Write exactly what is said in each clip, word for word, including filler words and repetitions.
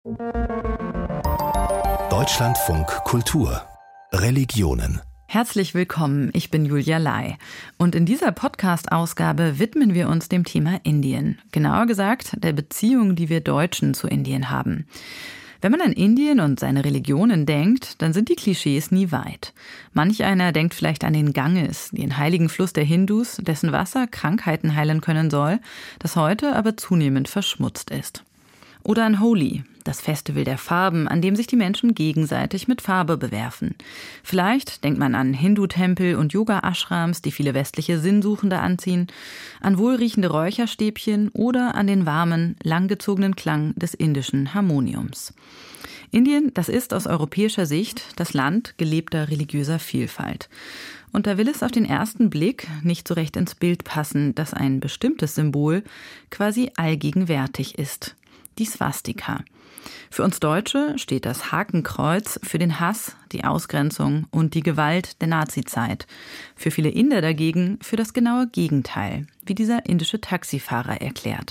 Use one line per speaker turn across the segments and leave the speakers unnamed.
Deutschlandfunk Kultur Religionen.
Herzlich willkommen, ich bin Julia Lai. Und in dieser Podcast-Ausgabe widmen wir uns dem Thema Indien. Genauer gesagt, der Beziehung, die wir Deutschen zu Indien haben. Wenn man an Indien und seine Religionen denkt, dann sind die Klischees nie weit. Manch einer denkt vielleicht an den Ganges, den heiligen Fluss der Hindus, dessen Wasser Krankheiten heilen können soll, das heute aber zunehmend verschmutzt ist. Oder an Holi, das Festival der Farben, an dem sich die Menschen gegenseitig mit Farbe bewerfen. Vielleicht denkt man an Hindu-Tempel und Yoga-Ashrams, die viele westliche Sinnsuchende anziehen, an wohlriechende Räucherstäbchen oder an den warmen, langgezogenen Klang des indischen Harmoniums. Indien, das ist aus europäischer Sicht das Land gelebter religiöser Vielfalt. Und da will es auf den ersten Blick nicht so recht ins Bild passen, dass ein bestimmtes Symbol quasi allgegenwärtig ist. Die Swastika. Für uns Deutsche steht das Hakenkreuz für den Hass, die Ausgrenzung und die Gewalt der Nazizeit. Für viele Inder dagegen für das genaue Gegenteil, wie dieser indische Taxifahrer erklärt.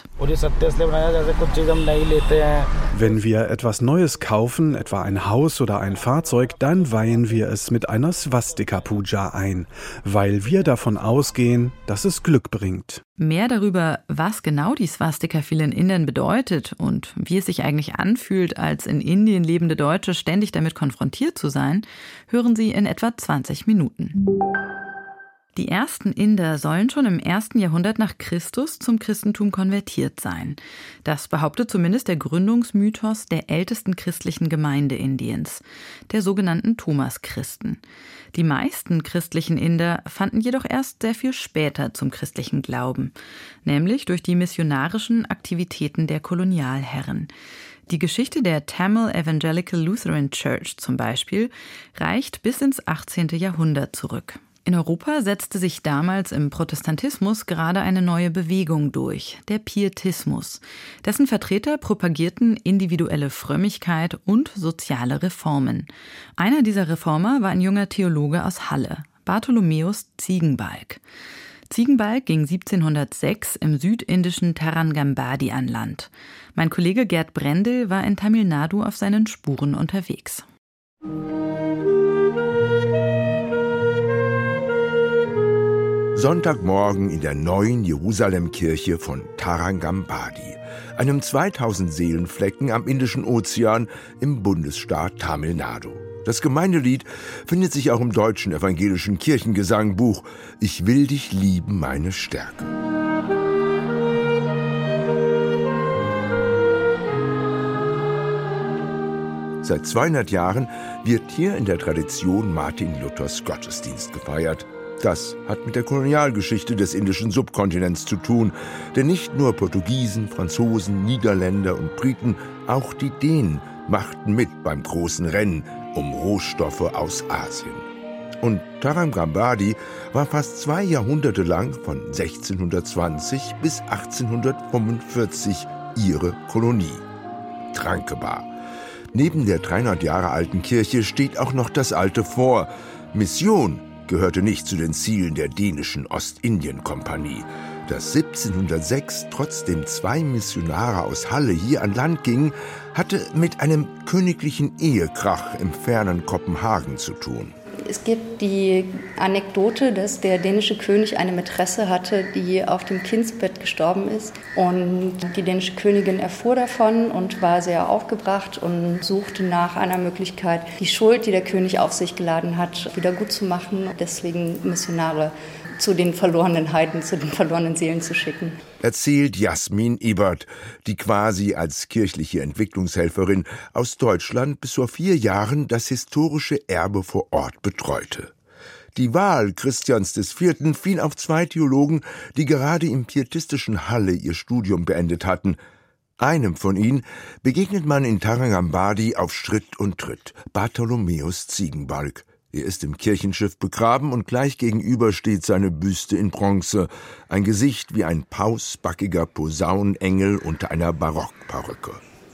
Wenn wir etwas Neues kaufen, etwa ein Haus oder ein Fahrzeug, dann weihen wir es mit einer Swastika-Puja ein, weil wir davon ausgehen, dass es Glück bringt.
Mehr darüber, was genau die Swastika vielen Indern bedeutet und wie es sich eigentlich anfühlt, als in Indien lebende Deutsche ständig damit konfrontiert zu sein, hören Sie in etwa zwanzig Minuten. Die ersten Inder sollen schon im ersten Jahrhundert nach Christus zum Christentum konvertiert sein. Das behauptet zumindest der Gründungsmythos der ältesten christlichen Gemeinde Indiens, der sogenannten Thomaschristen. Die meisten christlichen Inder fanden jedoch erst sehr viel später zum christlichen Glauben, nämlich durch die missionarischen Aktivitäten der Kolonialherren. Die Geschichte der Tamil Evangelical Lutheran Church zum Beispiel reicht bis ins achtzehnten Jahrhundert zurück. In Europa setzte sich damals im Protestantismus gerade eine neue Bewegung durch, der Pietismus. Dessen Vertreter propagierten individuelle Frömmigkeit und soziale Reformen. Einer dieser Reformer war ein junger Theologe aus Halle, Bartholomäus Ziegenbalg. Ziegenbalg ging siebzehnhundertsechs im südindischen Tarangambadi an Land. Mein Kollege Gerd Brendel war in Tamil Nadu auf seinen Spuren unterwegs.
Sonntagmorgen in der neuen Jerusalemkirche von Tarangambadi, einem zweitausend Seelenflecken am Indischen Ozean im Bundesstaat Tamil Nadu. Das Gemeindelied findet sich auch im deutschen evangelischen Kirchengesangbuch »Ich will dich lieben, meine Stärke«. Seit zweihundert Jahren wird hier in der Tradition Martin Luthers Gottesdienst gefeiert. Das hat mit der Kolonialgeschichte des indischen Subkontinents zu tun, denn nicht nur Portugiesen, Franzosen, Niederländer und Briten, auch die Dänen machten mit beim großen Rennen um Rohstoffe aus Asien. Und Tarangambadi war fast zwei Jahrhunderte lang, von sechzehnhundertzwanzig bis achtzehnhundertfünfundvierzig, ihre Kolonie. Trankebar. Neben der dreihundert Jahre alten Kirche steht auch noch das alte Fort. Mission gehörte nicht zu den Zielen der dänischen Ostindien-Kompanie. Dass siebzehnhundertsechs trotzdem zwei Missionare aus Halle hier an Land gingen, hatte mit einem königlichen Ehekrach im fernen Kopenhagen zu tun.
Es gibt die Anekdote, dass der dänische König eine Mätresse hatte, die auf dem Kindsbett gestorben ist. Und die dänische Königin erfuhr davon und war sehr aufgebracht und suchte nach einer Möglichkeit, die Schuld, die der König auf sich geladen hat, wieder gut zu machen. Deswegen Missionare zu den verlorenen Heiden, zu den verlorenen Seelen zu schicken.
Erzählt Jasmin Ebert, die quasi als kirchliche Entwicklungshelferin aus Deutschland bis vor vier Jahren das historische Erbe vor Ort betreute. Die Wahl Christians des Vierten fiel auf zwei Theologen, die gerade im pietistischen Halle ihr Studium beendet hatten. Einem von ihnen begegnet man in Tarangambadi auf Schritt und Tritt, Bartholomäus Ziegenbalg. Er ist im Kirchenschiff begraben und gleich gegenüber steht seine Büste in Bronze, ein Gesicht wie ein pausbackiger Posaunenengel unter einer Barockperücke.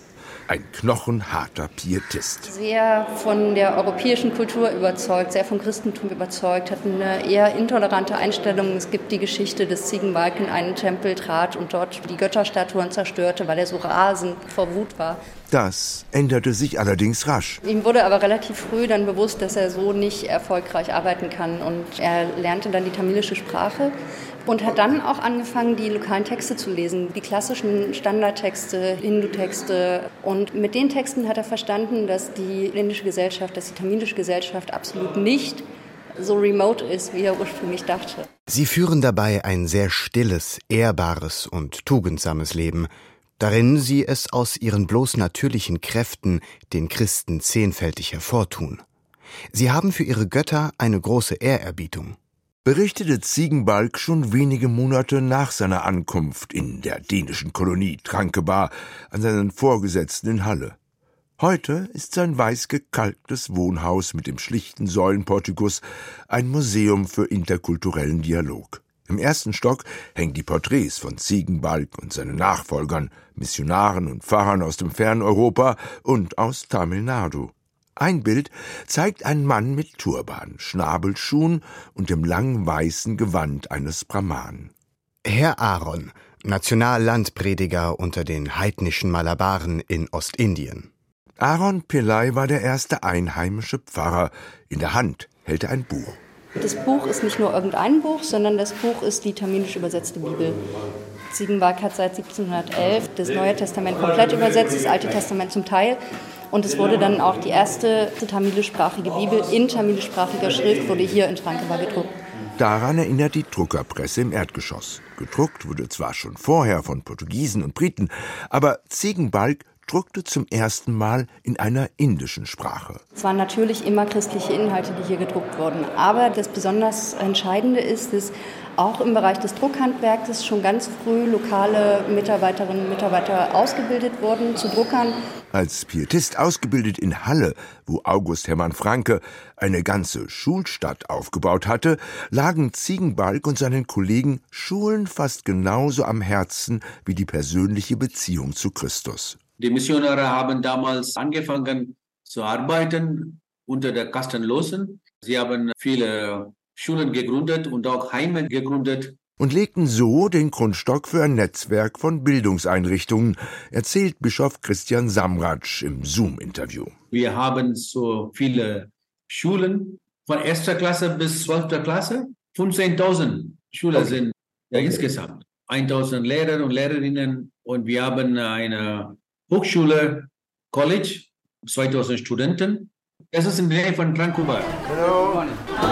Ein knochenharter Pietist.
Sehr von der europäischen Kultur überzeugt, sehr vom Christentum überzeugt, hat eine eher intolerante Einstellung. Es gibt die Geschichte, dass Ziegenbalg in einen Tempel trat und dort die Götterstatuen zerstörte, weil er so rasend vor Wut war.
Das änderte sich allerdings rasch.
Ihm wurde aber relativ früh dann bewusst, dass er so nicht erfolgreich arbeiten kann. Und er lernte dann die tamilische Sprache und hat dann auch angefangen, die lokalen Texte zu lesen, die klassischen Standardtexte, Hindu-Texte. Und mit den Texten hat er verstanden, dass die indische Gesellschaft, dass die tamilische Gesellschaft absolut nicht so remote ist, wie er ursprünglich dachte.
Sie führen dabei ein sehr stilles, ehrbares und tugendsames Leben, darin sie es aus ihren bloß natürlichen Kräften den Christen zehnfältig hervortun. Sie haben für ihre Götter eine große Ehrerbietung.
Berichtete Ziegenbalg schon wenige Monate nach seiner Ankunft in der dänischen Kolonie Trankebar an seinen Vorgesetzten in Halle. Heute ist sein weiß gekalktes Wohnhaus mit dem schlichten Säulenportikus ein Museum für interkulturellen Dialog. Im ersten Stock hängen die Porträts von Ziegenbalg und seinen Nachfolgern, Missionaren und Pfarrern aus dem fernen Europa und aus Tamil Nadu. Ein Bild zeigt einen Mann mit Turban, Schnabelschuhen und dem langen weißen Gewand eines Brahmanen.
Herr Aaron, Nationallandprediger unter den heidnischen Malabaren in Ostindien.
Aaron Pillai war der erste einheimische Pfarrer. In der Hand hält er ein Buch.
Das Buch ist nicht nur irgendein Buch, sondern das Buch ist die tamilisch übersetzte Bibel. Ziegenbalg hat seit siebzehnhundertelf das Neue Testament komplett übersetzt, das Alte Testament zum Teil. Und es wurde dann auch die erste tamilischsprachige Bibel in tamilischsprachiger Schrift, wurde hier in Trankebar gedruckt.
Daran erinnert die Druckerpresse im Erdgeschoss. Gedruckt wurde zwar schon vorher von Portugiesen und Briten, aber Ziegenbalg druckte zum ersten Mal in einer indischen Sprache.
Es waren natürlich immer christliche Inhalte, die hier gedruckt wurden. Aber das besonders Entscheidende ist, dass auch im Bereich des Druckhandwerkes schon ganz früh lokale Mitarbeiterinnen und Mitarbeiter ausgebildet wurden zu Druckern.
Als Pietist ausgebildet in Halle, wo August Hermann Francke eine ganze Schulstadt aufgebaut hatte, lagen Ziegenbalg und seinen Kollegen Schulen fast genauso am Herzen wie die persönliche Beziehung zu Christus.
Die Missionare haben damals angefangen zu arbeiten unter der Kastenlosen. Sie haben viele Schulen gegründet und auch Heime gegründet.
Und legten so den Grundstock für ein Netzwerk von Bildungseinrichtungen, erzählt Bischof Christian Samratsch im Zoom-Interview.
Wir haben so viele Schulen, von erster Klasse bis zwölfter Klasse. fünfzehntausend Schüler okay. sind ja, okay. insgesamt. eintausend Lehrer und Lehrerinnen. Und wir haben eine Hochschule, College, zweitausend Studenten. Das ist in der Nähe von Trankebar. Hallo.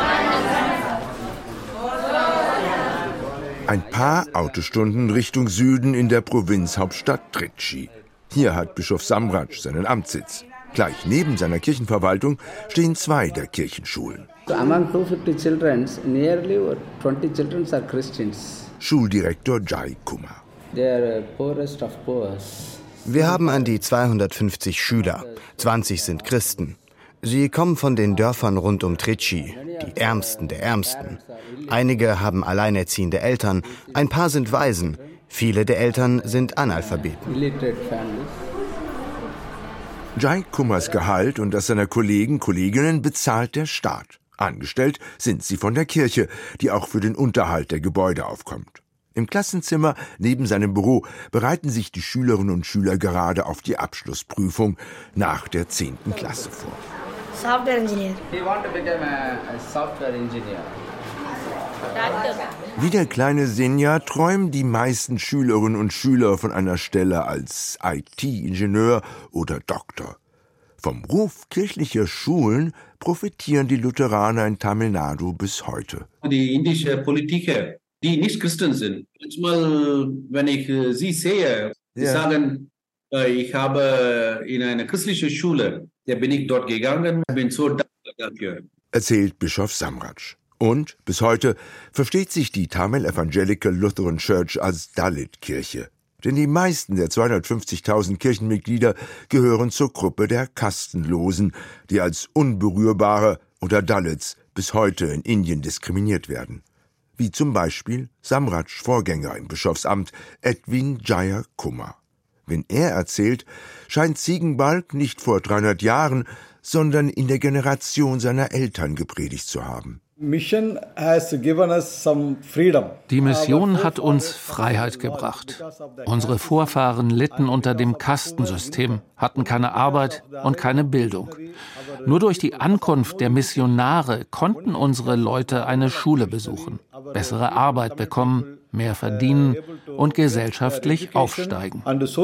Ein paar Autostunden Richtung Süden in der Provinzhauptstadt Trichy. Hier hat Bischof Samratsch seinen Amtssitz. Gleich neben seiner Kirchenverwaltung stehen zwei der Kirchenschulen.
So among two hundred fifty children, nearly twenty children are Christians.
Schuldirektor Jai Kumar.
They are poorest of poor.
Wir haben an die zweihundertfünfzig Schüler. zwanzig sind Christen. Sie kommen von den Dörfern rund um Trichy, die Ärmsten der Ärmsten. Einige haben alleinerziehende Eltern, ein paar sind Waisen. Viele der Eltern sind Analphabeten.
Jai Kumars Gehalt und das seiner Kollegen, Kolleginnen bezahlt der Staat. Angestellt sind sie von der Kirche, die auch für den Unterhalt der Gebäude aufkommt. Im Klassenzimmer neben seinem Büro bereiten sich die Schülerinnen und Schüler gerade auf die Abschlussprüfung nach der zehnten Klasse vor.
Software Engineer.
We want to become a, a software engineer.
Wie der kleine Senja träumen die meisten Schülerinnen und Schüler von einer Stelle als I T-Ingenieur oder Doktor. Vom Ruf kirchlicher Schulen profitieren die Lutheraner in Tamil Nadu bis heute.
Die indische Politiker, die nicht Christen sind, manchmal, wenn ich äh, sie sehe, sie ja. sagen, äh, ich habe in eine christliche Schule, da bin ich dort gegangen, bin so dankbar dafür.
Erzählt Bischof Samratsch. Und bis heute versteht sich die Tamil Evangelical Lutheran Church als Dalit-Kirche. Denn die meisten der zweihundertfünfzigtausend Kirchenmitglieder gehören zur Gruppe der Kastenlosen, die als Unberührbare oder Dalits bis heute in Indien diskriminiert werden. Wie zum Beispiel Samratsch Vorgänger im Bischofsamt, Edwin Jaya Kumar. Wenn er erzählt, scheint Ziegenbalg nicht vor dreihundert Jahren, sondern in der Generation seiner Eltern gepredigt zu haben.
Die Mission hat uns Freiheit gebracht. Unsere Vorfahren litten unter dem Kastensystem, hatten keine Arbeit und keine Bildung. Nur durch die Ankunft der Missionare konnten unsere Leute eine Schule besuchen, bessere Arbeit bekommen, mehr verdienen und gesellschaftlich aufsteigen.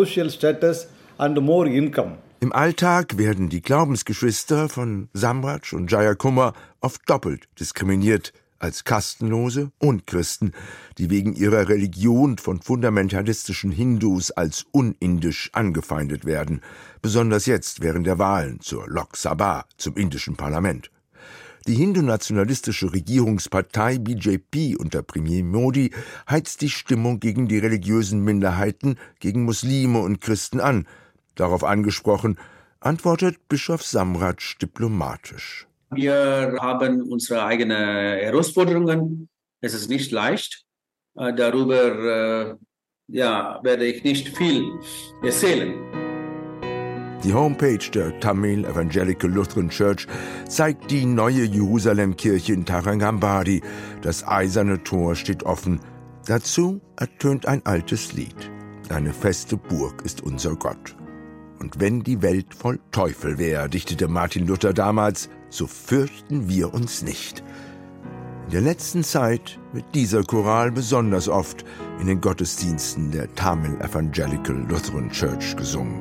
Im Alltag werden die Glaubensgeschwister von Samraj und Jayakumar oft doppelt diskriminiert, als Kastenlose und Christen, die wegen ihrer Religion von fundamentalistischen Hindus als unindisch angefeindet werden, besonders jetzt während der Wahlen zur Lok Sabha, zum indischen Parlament. Die hindu-nationalistische Regierungspartei B J P unter Premier Modi heizt die Stimmung gegen die religiösen Minderheiten, gegen Muslime und Christen an. Darauf angesprochen, antwortet Bischof Samraj diplomatisch.
Wir haben unsere eigenen Herausforderungen. Es ist nicht leicht. Darüber äh, ja, werde ich nicht viel erzählen.
Die Homepage der Tamil Evangelical Lutheran Church zeigt die neue Jerusalem-Kirche in Tarangambadi. Das eiserne Tor steht offen. Dazu ertönt ein altes Lied. Eine feste Burg ist unser Gott. Und wenn die Welt voll Teufel wäre, dichtete Martin Luther damals, so fürchten wir uns nicht. In der letzten Zeit wird dieser Choral besonders oft in den Gottesdiensten der Tamil Evangelical Lutheran Church gesungen.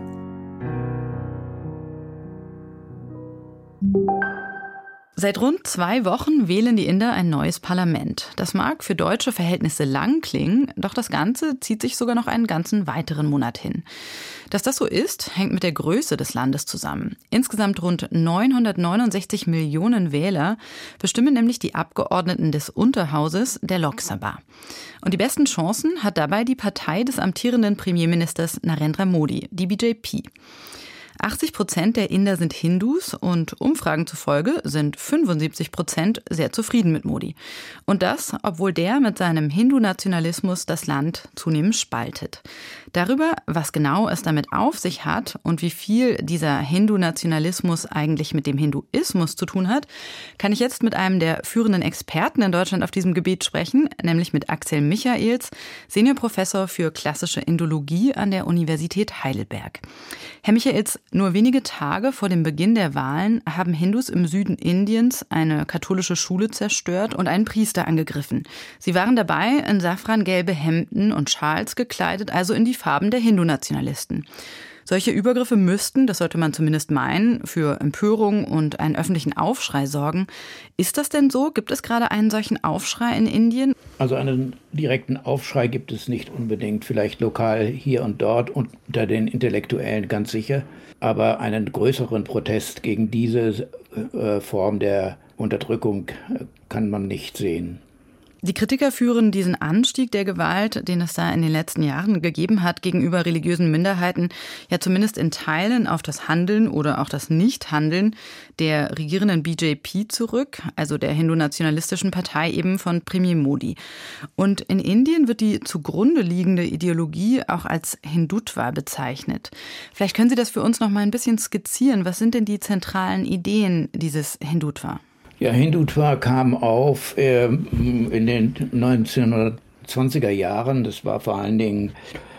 Seit rund zwei Wochen wählen die Inder ein neues Parlament. Das mag für deutsche Verhältnisse lang klingen, doch das Ganze zieht sich sogar noch einen ganzen weiteren Monat hin. Dass das so ist, hängt mit der Größe des Landes zusammen. Insgesamt rund neunhundertneunundsechzig Millionen Wähler bestimmen nämlich die Abgeordneten des Unterhauses der Lok Sabha. Und die besten Chancen hat dabei die Partei des amtierenden Premierministers Narendra Modi, die B J P. achtzig Prozent der Inder sind Hindus und Umfragen zufolge sind fünfundsiebzig Prozent sehr zufrieden mit Modi. Und das, obwohl der mit seinem Hindu-Nationalismus das Land zunehmend spaltet. Darüber, was genau es damit auf sich hat und wie viel dieser Hindu-Nationalismus eigentlich mit dem Hinduismus zu tun hat, kann ich jetzt mit einem der führenden Experten in Deutschland auf diesem Gebiet sprechen, nämlich mit Axel Michaels, Seniorprofessor für klassische Indologie an der Universität Heidelberg. Herr Michaels, nur wenige Tage vor dem Beginn der Wahlen haben Hindus im Süden Indiens eine katholische Schule zerstört und einen Priester angegriffen. Sie waren dabei in safrangelbe Hemden und Schals gekleidet, also in die Farben der Hindu-Nationalisten. Solche Übergriffe müssten, das sollte man zumindest meinen, für Empörung und einen öffentlichen Aufschrei sorgen. Ist das denn so? Gibt es gerade einen solchen Aufschrei in Indien?
Also einen direkten Aufschrei gibt es nicht unbedingt, vielleicht lokal hier und dort unter den Intellektuellen ganz sicher. Aber einen größeren Protest gegen diese äh, Form der Unterdrückung äh, kann man nicht sehen.
Die Kritiker führen diesen Anstieg der Gewalt, den es da in den letzten Jahren gegeben hat, gegenüber religiösen Minderheiten, ja zumindest in Teilen auf das Handeln oder auch das Nichthandeln der regierenden B J P zurück, also der hindu-nationalistischen Partei eben von Premier Modi. Und in Indien wird die zugrunde liegende Ideologie auch als Hindutva bezeichnet. Vielleicht können Sie das für uns noch mal ein bisschen skizzieren. Was sind denn die zentralen Ideen dieses Hindutva?
Ja, Hindutva kam auf äh, in den neunzehnhundertzwanziger Jahren. Das war vor allen Dingen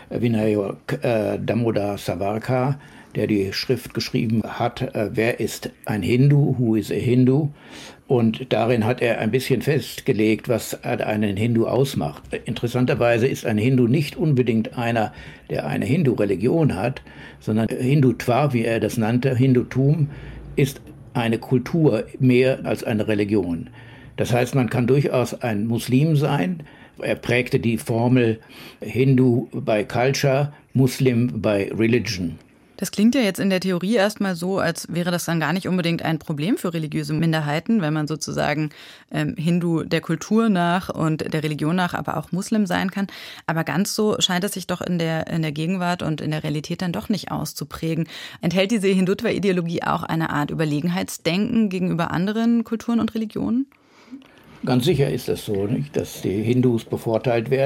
Vinayak äh, Damodar Savarkar, der die Schrift geschrieben hat, äh, wer ist ein Hindu, who is a Hindu? Und darin hat er ein bisschen festgelegt, was einen Hindu ausmacht. Interessanterweise ist ein Hindu nicht unbedingt einer, der eine Hindu-Religion hat, sondern Hindutva, wie er das nannte, Hindutum, ist eine Kultur mehr als eine Religion. Das heißt, man kann durchaus ein Muslim sein. Er prägte die Formel Hindu by Culture, Muslim by Religion.
Das klingt ja jetzt in der Theorie erstmal so, als wäre das dann gar nicht unbedingt ein Problem für religiöse Minderheiten, wenn man sozusagen ähm, Hindu der Kultur nach und der Religion nach aber auch Muslim sein kann. Aber ganz so scheint es sich doch in der, in der Gegenwart und in der Realität dann doch nicht auszuprägen. Enthält diese Hindutva-Ideologie auch eine Art Überlegenheitsdenken gegenüber anderen Kulturen und Religionen?
Ganz sicher ist das so, nicht? Dass die Hindus bevorteilt werden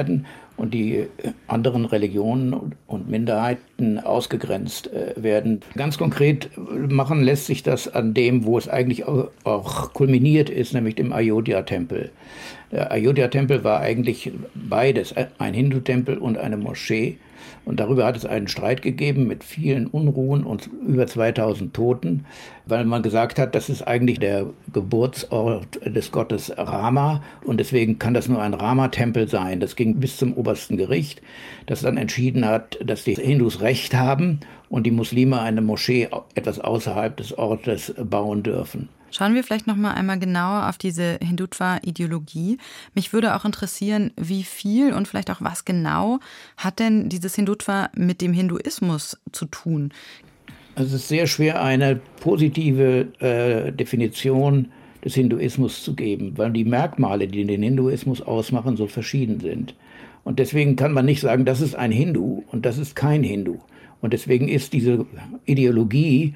und die anderen Religionen und Minderheiten ausgegrenzt werden. Ganz konkret machen lässt sich das an dem, wo es eigentlich auch kulminiert ist, nämlich dem Ayodhya-Tempel. Der Ayodhya-Tempel war eigentlich beides, ein Hindu-Tempel und eine Moschee. Und darüber hat es einen Streit gegeben mit vielen Unruhen und über zweitausend Toten, weil man gesagt hat, das ist eigentlich der Geburtsort des Gottes Rama und deswegen kann das nur ein Rama-Tempel sein. Das ging bis zum obersten Gericht, das dann entschieden hat, dass die Hindus Recht haben und die Muslime eine Moschee etwas außerhalb des Ortes bauen dürfen.
Schauen wir vielleicht noch mal einmal genauer auf diese Hindutva-Ideologie. Mich würde auch interessieren, wie viel und vielleicht auch was genau hat denn dieses Hindutva mit dem Hinduismus zu tun?
Es ist sehr schwer, eine positive äh, Definition des Hinduismus zu geben, weil die Merkmale, die den Hinduismus ausmachen, so verschieden sind. Und deswegen kann man nicht sagen, das ist ein Hindu und das ist kein Hindu. Und deswegen ist diese Ideologie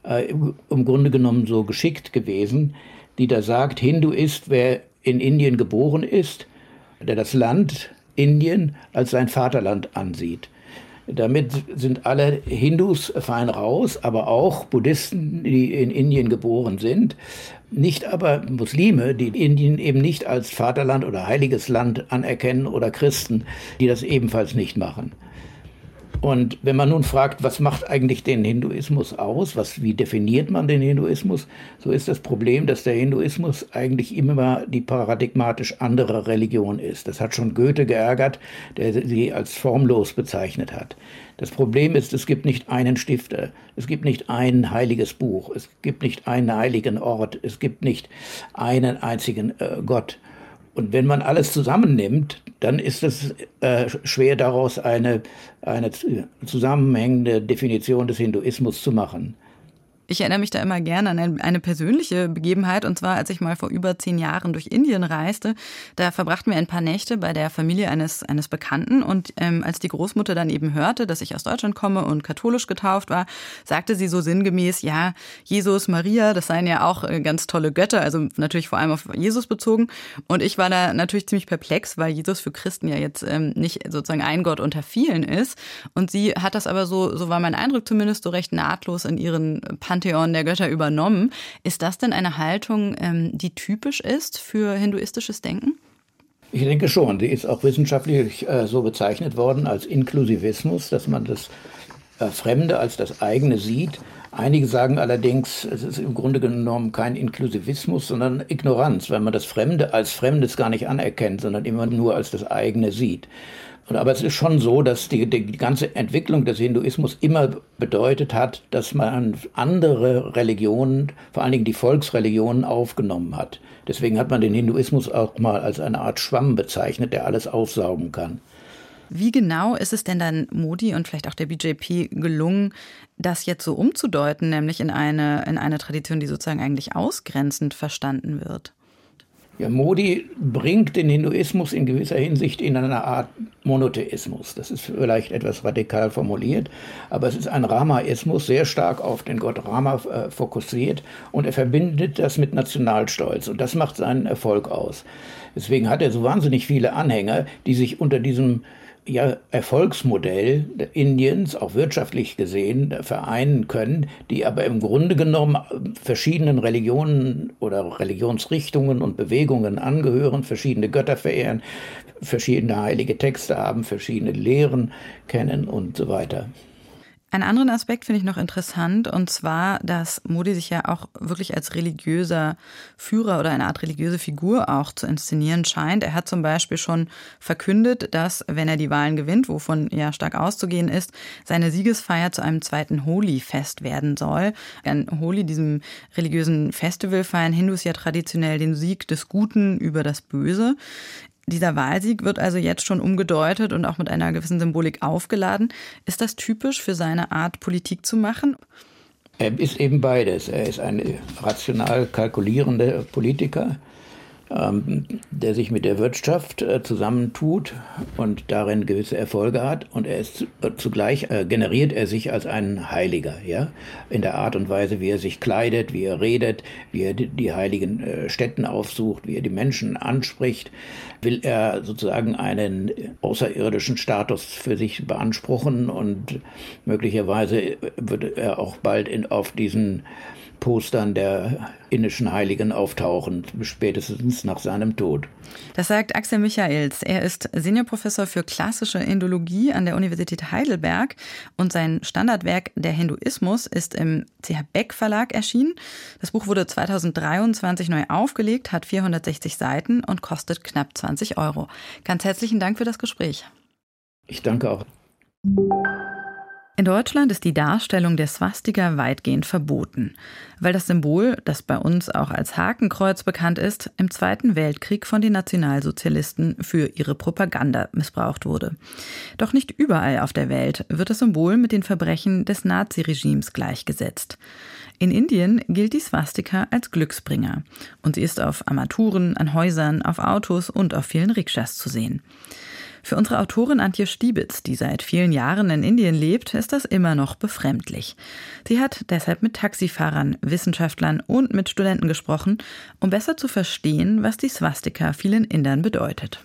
im Grunde genommen so geschickt gewesen, die da sagt, Hindu ist, wer in Indien geboren ist, der das Land Indien als sein Vaterland ansieht. Damit sind alle Hindus fein raus, aber auch Buddhisten, die in Indien geboren sind, nicht aber Muslime, die Indien eben nicht als Vaterland oder heiliges Land anerkennen oder Christen, die das ebenfalls nicht machen. Und wenn man nun fragt, was macht eigentlich den Hinduismus aus, was, wie definiert man den Hinduismus, so ist das Problem, dass der Hinduismus eigentlich immer die paradigmatisch andere Religion ist. Das hat schon Goethe geärgert, der sie als formlos bezeichnet hat. Das Problem ist, es gibt nicht einen Stifter, es gibt nicht ein heiliges Buch, es gibt nicht einen heiligen Ort, es gibt nicht einen einzigen äh, Gott. Und wenn man alles zusammennimmt, dann ist es äh, schwer daraus eine, eine zusammenhängende Definition des Hinduismus zu machen.
Ich erinnere mich da immer gerne an eine persönliche Begebenheit, und zwar, als ich mal vor über zehn Jahren durch Indien reiste. Da verbrachten wir ein paar Nächte bei der Familie eines, eines Bekannten, und ähm, als die Großmutter dann eben hörte, dass ich aus Deutschland komme und katholisch getauft war, sagte sie so sinngemäß, ja, Jesus, Maria, das seien ja auch ganz tolle Götter, also natürlich vor allem auf Jesus bezogen. Und ich war da natürlich ziemlich perplex, weil Jesus für Christen ja jetzt ähm, nicht sozusagen ein Gott unter vielen ist. Und sie hat das aber so, so war mein Eindruck zumindest, so recht nahtlos in ihren Pan Pantheon der Götter übernommen. Ist das denn eine Haltung, die typisch ist für hinduistisches Denken?
Ich denke schon. Die ist auch wissenschaftlich äh, so bezeichnet worden als Inklusivismus, dass man das äh, Fremde als das eigene sieht. Einige sagen allerdings, es ist im Grunde genommen kein Inklusivismus, sondern Ignoranz, weil man das Fremde als Fremdes gar nicht anerkennt, sondern immer nur als das eigene sieht. Aber es ist schon so, dass die, die ganze Entwicklung des Hinduismus immer bedeutet hat, dass man andere Religionen, vor allen Dingen die Volksreligionen, aufgenommen hat. Deswegen hat man den Hinduismus auch mal als eine Art Schwamm bezeichnet, der alles aufsaugen kann.
Wie genau ist es denn dann Modi und vielleicht auch der B J P gelungen, das jetzt so umzudeuten, nämlich in eine, in eine Tradition, die sozusagen eigentlich ausgrenzend verstanden wird?
Ja, Modi bringt den Hinduismus in gewisser Hinsicht in eine Art Monotheismus. Das ist vielleicht etwas radikal formuliert, aber es ist ein Ramaismus, sehr stark auf den Gott Rama äh, fokussiert, und er verbindet das mit Nationalstolz, und das macht seinen Erfolg aus. Deswegen hat er so wahnsinnig viele Anhänger, die sich unter diesem ja, Erfolgsmodell Indiens, auch wirtschaftlich gesehen, vereinen können, die aber im Grunde genommen verschiedenen Religionen oder Religionsrichtungen und Bewegungen angehören, verschiedene Götter verehren, verschiedene heilige Texte haben, verschiedene Lehren kennen und so weiter.
Einen anderen Aspekt finde ich noch interessant, und zwar, dass Modi sich ja auch wirklich als religiöser Führer oder eine Art religiöse Figur auch zu inszenieren scheint. Er hat zum Beispiel schon verkündet, dass, wenn er die Wahlen gewinnt, wovon ja stark auszugehen ist, seine Siegesfeier zu einem zweiten Holi-Fest werden soll. An Holi, diesem religiösen Festival, feiern Hindus ja traditionell den Sieg des Guten über das Böse. Dieser Wahlsieg wird also jetzt schon umgedeutet und auch mit einer gewissen Symbolik aufgeladen. Ist das typisch für seine Art, Politik zu machen?
Er ist eben beides. Er ist ein rational kalkulierender Politiker der sich mit der Wirtschaft zusammentut und darin gewisse Erfolge hat. Und er ist zugleich äh, generiert er sich als ein Heiliger, ja, in der Art und Weise, wie er sich kleidet, wie er redet, wie er die, die heiligen äh, Stätten aufsucht, wie er die Menschen anspricht. Will er sozusagen einen außerirdischen Status für sich beanspruchen und möglicherweise wird er auch bald in, auf diesen Postern der indischen Heiligen auftauchen, spätestens nach seinem Tod.
Das sagt Axel Michaels. Er ist Seniorprofessor für klassische Indologie an der Universität Heidelberg und sein Standardwerk Der Hinduismus ist im C H. Beck Verlag erschienen. Das Buch wurde zweitausenddreiundzwanzig neu aufgelegt, hat vierhundertsechzig Seiten und kostet knapp zwanzig Euro. Ganz herzlichen Dank für das Gespräch.
Ich danke auch.
In Deutschland ist die Darstellung der Swastika weitgehend verboten, weil das Symbol, das bei uns auch als Hakenkreuz bekannt ist, im Zweiten Weltkrieg von den Nationalsozialisten für ihre Propaganda missbraucht wurde. Doch nicht überall auf der Welt wird das Symbol mit den Verbrechen des Naziregimes gleichgesetzt. In Indien gilt die Swastika als Glücksbringer und sie ist auf Armaturen, an Häusern, auf Autos und auf vielen Rikschas zu sehen. Für unsere Autorin Antje Stiebitz, die seit vielen Jahren in Indien lebt, ist das immer noch befremdlich. Sie hat deshalb mit Taxifahrern, Wissenschaftlern und mit Studenten gesprochen, um besser zu verstehen, was die Swastika vielen Indern bedeutet.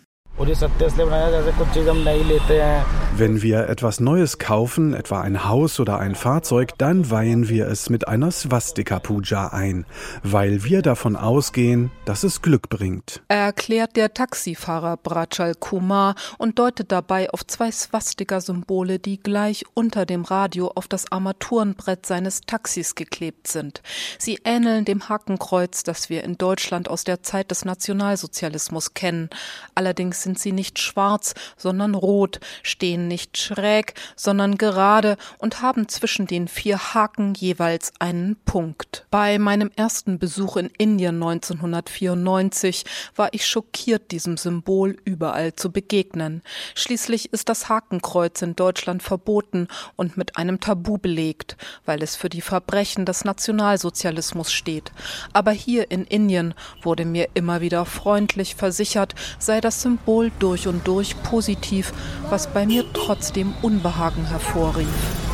Wenn wir etwas Neues kaufen, etwa ein Haus oder ein Fahrzeug, dann weihen wir es mit einer Swastika-Puja ein, weil wir davon ausgehen, dass es Glück bringt.
Erklärt der Taxifahrer Brachal Kumar und deutet dabei auf zwei Swastika-Symbole, die gleich unter dem Radio auf das Armaturenbrett seines Taxis geklebt sind. Sie ähneln dem Hakenkreuz, das wir in Deutschland aus der Zeit des Nationalsozialismus kennen. Allerdings sind sie nicht schwarz, sondern rot, stehen nicht schräg, sondern gerade und haben zwischen den vier Haken jeweils einen Punkt. Bei meinem ersten Besuch in Indien neunzehnhundertvierundneunzig war ich schockiert, diesem Symbol überall zu begegnen. Schließlich ist das Hakenkreuz in Deutschland verboten und mit einem Tabu belegt, weil es für die Verbrechen des Nationalsozialismus steht. Aber hier in Indien wurde mir immer wieder freundlich versichert, sei das Symbol durch und durch positiv, was bei mir trotzdem Unbehagen hervorrief.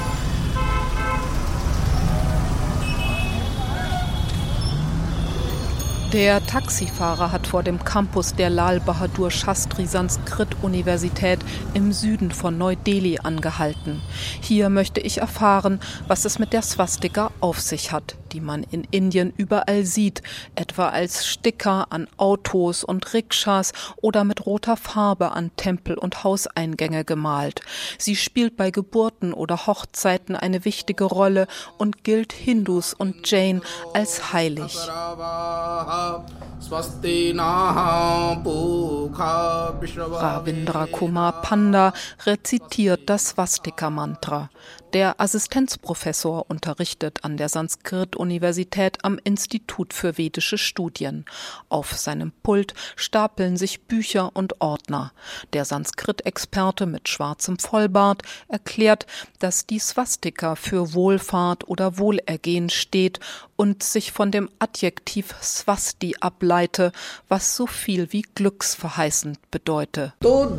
Der Taxifahrer hat vor dem Campus der Lal Bahadur Shastri Sanskrit-Universität im Süden von Neu-Delhi angehalten. Hier möchte ich erfahren, was es mit der Swastika auf sich hat, die man in Indien überall sieht, etwa als Sticker an Autos und Rikschas oder mit roter Farbe an Tempel- und Hauseingänge gemalt. Sie spielt bei Geburten oder Hochzeiten eine wichtige Rolle und gilt Hindus und Jain als heilig. Ravindra Kumar Panda rezitiert das Swastika-Mantra. Der Assistenzprofessor unterrichtet an der Sanskrit-Universität am Institut für vedische Studien. Auf seinem Pult stapeln sich Bücher und Ordner. Der Sanskrit-Experte mit schwarzem Vollbart erklärt, dass die Swastika für Wohlfahrt oder Wohlergehen steht und sich von dem Adjektiv Swasti ableite, was so viel wie glücksverheißend bedeute.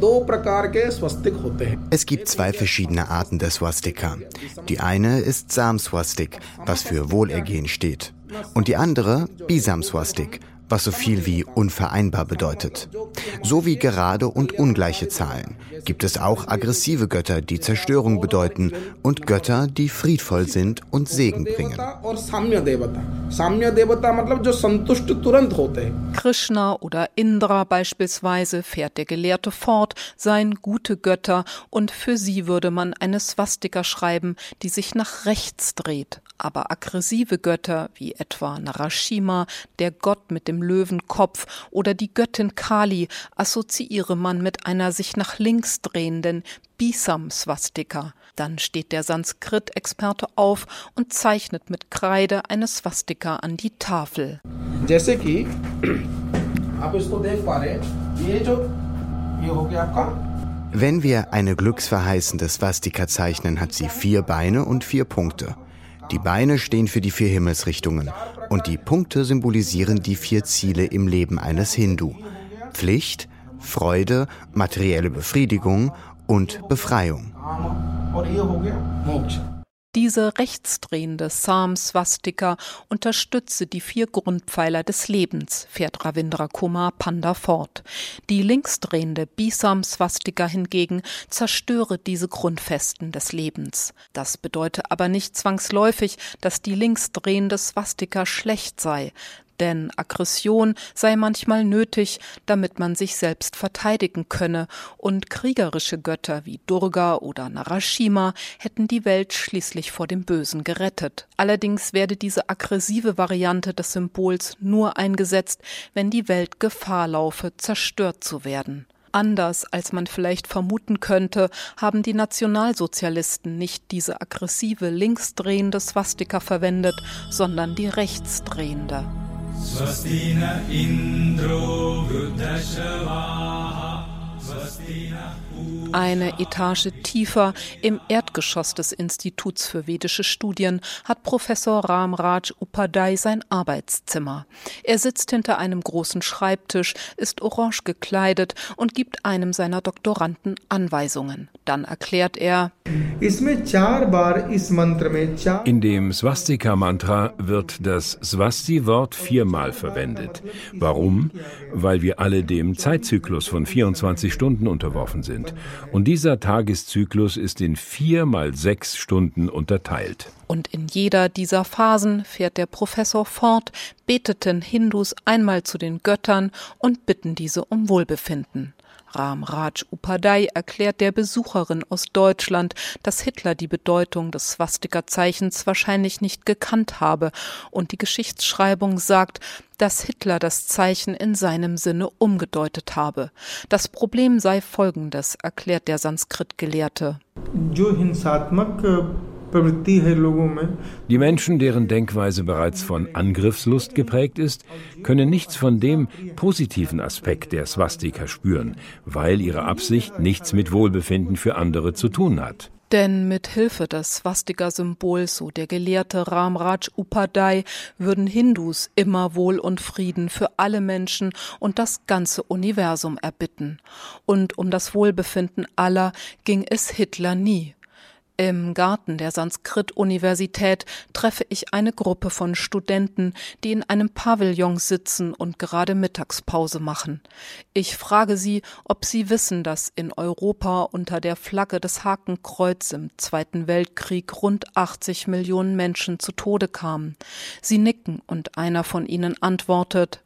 Es gibt zwei verschiedene Arten der Swastika. Die eine ist Sam-Swastik, was für Wohlergehen steht. Und die andere Bisam-Swastik, was so viel wie unvereinbar bedeutet. So wie gerade und ungleiche Zahlen gibt es auch aggressive Götter, die Zerstörung bedeuten und Götter, die friedvoll sind und Segen bringen.
Krishna oder Indra beispielsweise, fährt der Gelehrte fort, seien gute Götter und für sie würde man eine Swastika schreiben, die sich nach rechts dreht. Aber aggressive Götter wie etwa Narasimha, der Gott mit dem Löwenkopf, oder die Göttin Kali assoziiere man mit einer sich nach links drehenden Bisam-Swastika. Dann steht der Sanskrit-Experte auf und zeichnet mit Kreide eine Swastika an die Tafel.
Wenn wir eine glücksverheißende Swastika zeichnen, hat sie vier Beine und vier Punkte. Die Beine stehen für die vier Himmelsrichtungen und die Punkte symbolisieren die vier Ziele im Leben eines Hindu: Pflicht, Freude, materielle Befriedigung und Befreiung.
Diese rechtsdrehende Sam-Swastika unterstütze die vier Grundpfeiler des Lebens, fährt Ravindra Kumar Panda fort. Die linksdrehende Bisam-Swastika hingegen zerstöre diese Grundfesten des Lebens. Das bedeute aber nicht zwangsläufig, dass die linksdrehende Swastika schlecht sei. Denn Aggression sei manchmal nötig, damit man sich selbst verteidigen könne, und kriegerische Götter wie Durga oder Narasimha hätten die Welt schließlich vor dem Bösen gerettet. Allerdings werde diese aggressive Variante des Symbols nur eingesetzt, wenn die Welt Gefahr laufe, zerstört zu werden. Anders als man vielleicht vermuten könnte, haben die Nationalsozialisten nicht diese aggressive linksdrehende Swastika verwendet, sondern die rechtsdrehende. Swastina Indro Vruddhashavaha Swastina. Eine Etage tiefer, im Erdgeschoss des Instituts für vedische Studien, hat Professor Ram Raj Upadhyay sein Arbeitszimmer. Er sitzt hinter einem großen Schreibtisch, ist orange gekleidet und gibt einem seiner Doktoranden Anweisungen. Dann erklärt er:
In dem Swastika-Mantra wird das Swasti-Wort viermal verwendet. Warum? Weil wir alle dem Zeitzyklus von vierundzwanzig Stunden unterworfen sind. Und dieser Tageszyklus ist in vier mal sechs Stunden unterteilt.
Und in jeder dieser Phasen, fährt der Professor fort, beteten Hindus einmal zu den Göttern und bitten diese um Wohlbefinden. Ram Raj Upadhyay erklärt der Besucherin aus Deutschland, dass Hitler die Bedeutung des Swastika-Zeichens wahrscheinlich nicht gekannt habe, und die Geschichtsschreibung sagt, dass Hitler das Zeichen in seinem Sinne umgedeutet habe. Das Problem sei folgendes, erklärt der Sanskrit-Gelehrte.
Die Menschen, deren Denkweise bereits von Angriffslust geprägt ist, können nichts von dem positiven Aspekt der Swastika spüren, weil ihre Absicht nichts mit Wohlbefinden für andere zu tun hat.
Denn mit Hilfe des Swastika-Symbols, so der Gelehrte Ram Raj Upadhyay, würden Hindus immer Wohl und Frieden für alle Menschen und das ganze Universum erbitten. Und um das Wohlbefinden aller ging es Hitler nie. Im Garten der Sanskrit-Universität treffe ich eine Gruppe von Studenten, die in einem Pavillon sitzen und gerade Mittagspause machen. Ich frage sie, ob sie wissen, dass in Europa unter der Flagge des Hakenkreuz im Zweiten Weltkrieg rund achtzig Millionen Menschen zu Tode kamen. Sie nicken und einer von ihnen antwortet: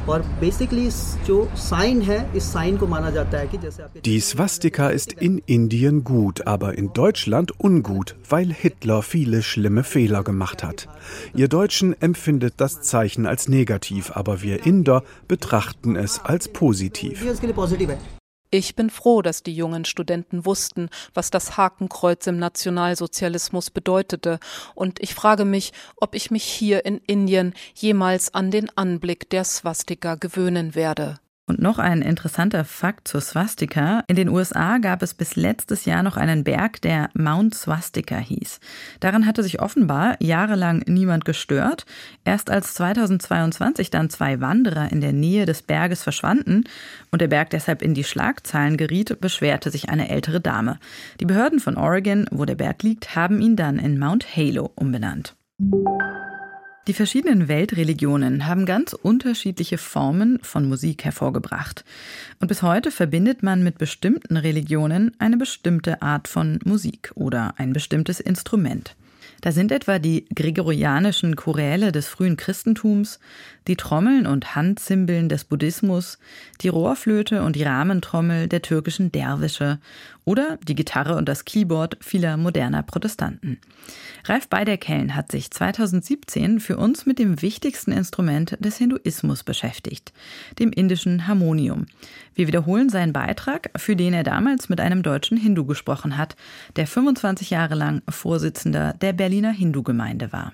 Die Swastika ist in Indien gut, aber in Deutschland ungut, weil Hitler viele schlimme Fehler gemacht hat. Ihr Deutschen empfindet das Zeichen als negativ, aber wir Inder betrachten es als positiv.
Ich bin froh, dass die jungen Studenten wussten, was das Hakenkreuz im Nationalsozialismus bedeutete, und ich frage mich, ob ich mich hier in Indien jemals an den Anblick der Swastika gewöhnen werde.
Und noch ein interessanter Fakt zur Swastika. In den U S A gab es bis letztes Jahr noch einen Berg, der Mount Swastika hieß. Daran hatte sich offenbar jahrelang niemand gestört. Erst als zweitausendzweiundzwanzig dann zwei Wanderer in der Nähe des Berges verschwanden und der Berg deshalb in die Schlagzeilen geriet, beschwerte sich eine ältere Dame. Die Behörden von Oregon, wo der Berg liegt, haben ihn dann in Mount Halo umbenannt. Die verschiedenen Weltreligionen haben ganz unterschiedliche Formen von Musik hervorgebracht. Und bis heute verbindet man mit bestimmten Religionen eine bestimmte Art von Musik oder ein bestimmtes Instrument. Da sind etwa die gregorianischen Choräle des frühen Christentums, die Trommeln und Handzimbeln des Buddhismus, die Rohrflöte und die Rahmentrommel der türkischen Derwische oder die Gitarre und das Keyboard vieler moderner Protestanten. Ralf Beiderkellen hat sich zweitausendsiebzehn für uns mit dem wichtigsten Instrument des Hinduismus beschäftigt, dem indischen Harmonium. Wir wiederholen seinen Beitrag, für den er damals mit einem deutschen Hindu gesprochen hat, der fünfundzwanzig Jahre lang Vorsitzender der Berliner Hindu-Gemeinde war.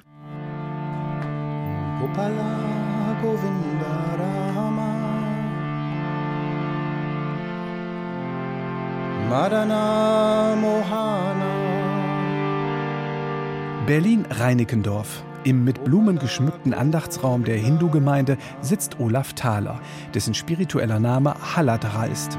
Gopala Govinda Rama Madana Mohana.
Berlin-Reinickendorf. Im mit Blumen geschmückten Andachtsraum der Hindu-Gemeinde sitzt Olaf Thaler, dessen spiritueller Name Hallatra ist.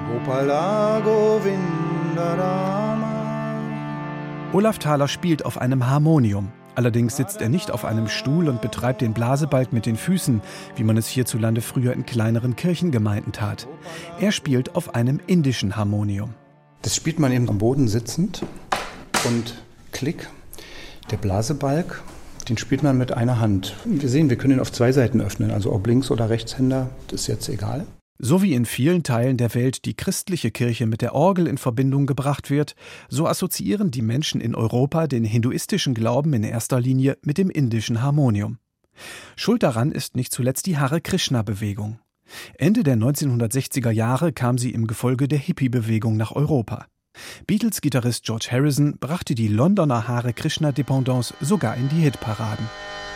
Olaf Thaler spielt auf einem Harmonium. Allerdings sitzt er nicht auf einem Stuhl und betreibt den Blasebalg mit den Füßen, wie man es hierzulande früher in kleineren Kirchengemeinden tat. Er spielt auf einem indischen Harmonium.
Das spielt man eben am Boden sitzend und klick, der Blasebalg, den spielt man mit einer Hand. Wir sehen, wir können ihn auf zwei Seiten öffnen, also ob Links- oder Rechtshänder, das ist jetzt egal.
So wie in vielen Teilen der Welt die christliche Kirche mit der Orgel in Verbindung gebracht wird, so assoziieren die Menschen in Europa den hinduistischen Glauben in erster Linie mit dem indischen Harmonium. Schuld daran ist nicht zuletzt die Hare-Krishna-Bewegung. Ende der neunzehnhundertsechziger Jahre kam sie im Gefolge der Hippie-Bewegung nach Europa. Beatles-Gitarrist George Harrison brachte die Londoner Hare-Krishna-Dependance sogar in die Hitparaden.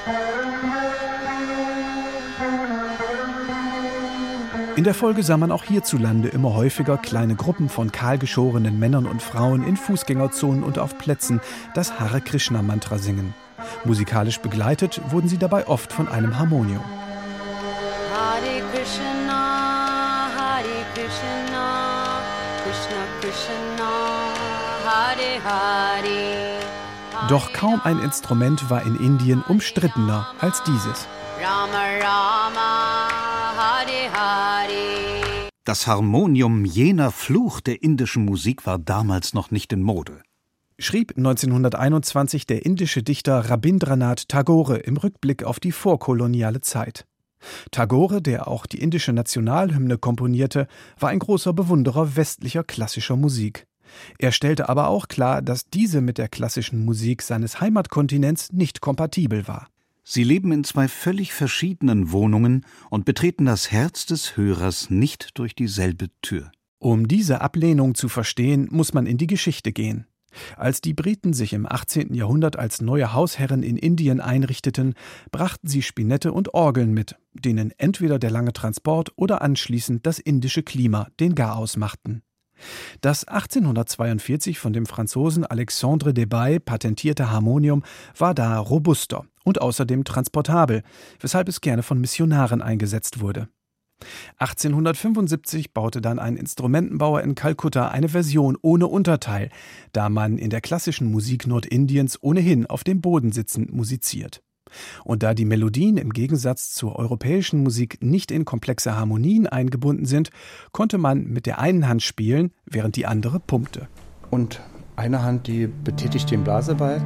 In der Folge sah man auch hierzulande immer häufiger kleine Gruppen von kahlgeschorenen Männern und Frauen in Fußgängerzonen und auf Plätzen das Hare-Krishna-Mantra singen. Musikalisch begleitet wurden sie dabei oft von einem Harmonium.
Hare Krishna, Hare Krishna, Krishna Krishna, Hare Hare.
Doch kaum ein Instrument war in Indien umstrittener als dieses.
Rama Rama, Hare Hare.
Das Harmonium, jener Fluch der indischen Musik, war damals noch nicht in Mode.
Schrieb neunzehnhunderteinundzwanzig der indische Dichter Rabindranath Tagore im Rückblick auf die vorkoloniale Zeit. Tagore, der auch die indische Nationalhymne komponierte, war ein großer Bewunderer westlicher klassischer Musik. Er stellte aber auch klar, dass diese mit der klassischen Musik seines Heimatkontinents nicht kompatibel war.
Sie leben in zwei völlig verschiedenen Wohnungen und betreten das Herz des Hörers nicht durch dieselbe Tür.
Um diese Ablehnung zu verstehen, muss man in die Geschichte gehen. Als die Briten sich im achtzehnten Jahrhundert als neue Hausherren in Indien einrichteten, brachten sie Spinette und Orgeln mit, denen entweder der lange Transport oder anschließend das indische Klima den Garaus machten. Das achtzehnhundertzweiundvierzig von dem Franzosen Alexandre Debye patentierte Harmonium war da robuster und außerdem transportabel, weshalb es gerne von Missionaren eingesetzt wurde. achtzehnhundertfünfundsiebzig baute dann ein Instrumentenbauer in Kalkutta eine Version ohne Unterteil, da man in der klassischen Musik Nordindiens ohnehin auf dem Boden sitzend musiziert. Und da die Melodien im Gegensatz zur europäischen Musik nicht in komplexe Harmonien eingebunden sind, konnte man mit der einen Hand spielen, während die andere pumpte.
Und eine Hand, die betätigt den Blasebalg.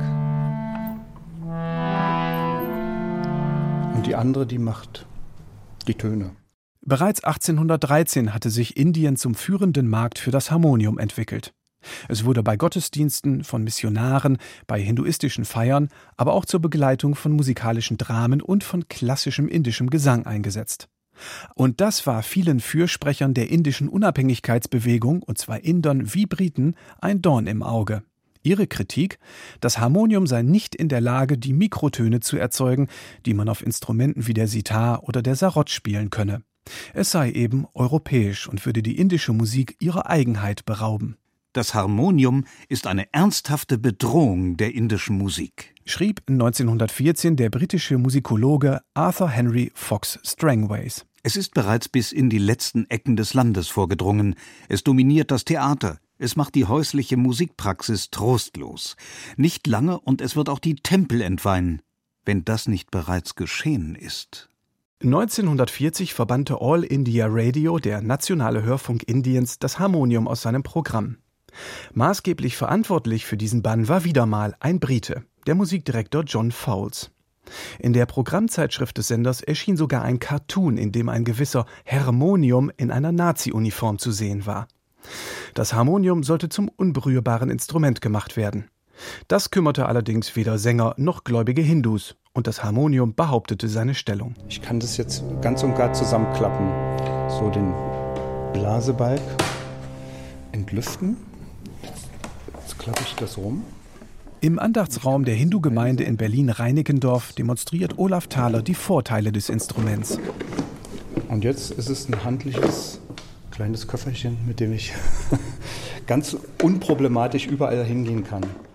Und die andere, die macht die Töne.
Bereits achtzehnhundertdreizehn hatte sich Indien zum führenden Markt für das Harmonium entwickelt. Es wurde bei Gottesdiensten, von Missionaren, bei hinduistischen Feiern, aber auch zur Begleitung von musikalischen Dramen und von klassischem indischem Gesang eingesetzt. Und das war vielen Fürsprechern der indischen Unabhängigkeitsbewegung, und zwar Indern wie Briten, ein Dorn im Auge. Ihre Kritik: Das Harmonium sei nicht in der Lage, die Mikrotöne zu erzeugen, die man auf Instrumenten wie der Sitar oder der Sarod spielen könne. Es sei eben europäisch und würde die indische Musik ihrer Eigenheit berauben.
Das Harmonium ist eine ernsthafte Bedrohung der indischen Musik,
schrieb neunzehnhundertvierzehn der britische Musikologe Arthur Henry Fox Strangways.
Es ist bereits bis in die letzten Ecken des Landes vorgedrungen. Es dominiert das Theater. Es macht die häusliche Musikpraxis trostlos. Nicht lange und es wird auch die Tempel entweihen, wenn das nicht bereits geschehen ist.
neunzehnhundertvierzig verbannte All India Radio, der nationale Hörfunk Indiens, das Harmonium aus seinem Programm. Maßgeblich verantwortlich für diesen Bann war wieder mal ein Brite, der Musikdirektor John Fowles. In der Programmzeitschrift des Senders erschien sogar ein Cartoon, in dem ein gewisser Harmonium in einer Nazi-Uniform zu sehen war. Das Harmonium sollte zum unberührbaren Instrument gemacht werden. Das kümmerte allerdings weder Sänger noch gläubige Hindus, und das Harmonium behauptete seine Stellung.
Ich kann das jetzt ganz und gar zusammenklappen. So den Blasebalg entlüften. Jetzt klappe ich das rum.
Im Andachtsraum der Hindu-Gemeinde in Berlin-Reinickendorf demonstriert Olaf Thaler die Vorteile des Instruments.
Und jetzt ist es ein handliches kleines Köfferchen, mit dem ich ganz unproblematisch überall hingehen kann.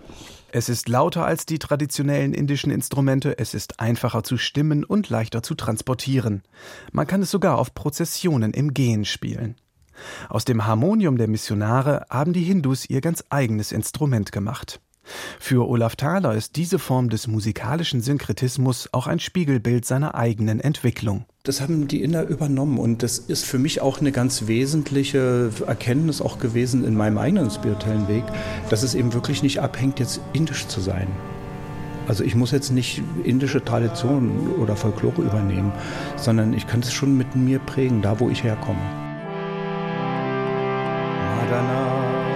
Es ist lauter als die traditionellen indischen Instrumente, es ist einfacher zu stimmen und leichter zu transportieren. Man kann es sogar auf Prozessionen im Gehen spielen. Aus dem Harmonium der Missionare haben die Hindus ihr ganz eigenes Instrument gemacht. Für Olaf Thaler ist diese Form des musikalischen Synkretismus auch ein Spiegelbild seiner eigenen Entwicklung.
Das haben die Inder übernommen und das ist für mich auch eine ganz wesentliche Erkenntnis auch gewesen in meinem eigenen spirituellen Weg, dass es eben wirklich nicht abhängt, jetzt indisch zu sein. Also ich muss jetzt nicht indische Tradition oder Folklore übernehmen, sondern ich kann es schon mit mir prägen, da wo ich herkomme. Madana.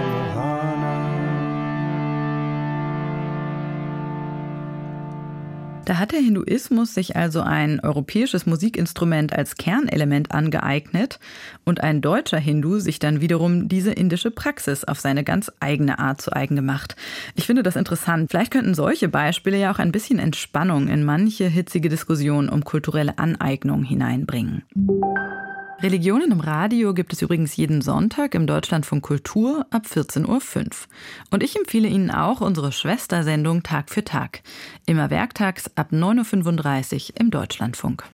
Da hat der Hinduismus sich also ein europäisches Musikinstrument als Kernelement angeeignet und ein deutscher Hindu sich dann wiederum diese indische Praxis auf seine ganz eigene Art zu eigen gemacht. Ich finde das interessant. Vielleicht könnten solche Beispiele ja auch ein bisschen Entspannung in manche hitzige Diskussionen um kulturelle Aneignung hineinbringen. Religionen im Radio gibt es übrigens jeden Sonntag im Deutschlandfunk Kultur ab vierzehn Uhr fünf. Und ich empfehle Ihnen auch unsere Schwestersendung Tag für Tag. Immer werktags ab neun Uhr fünfunddreißig im Deutschlandfunk.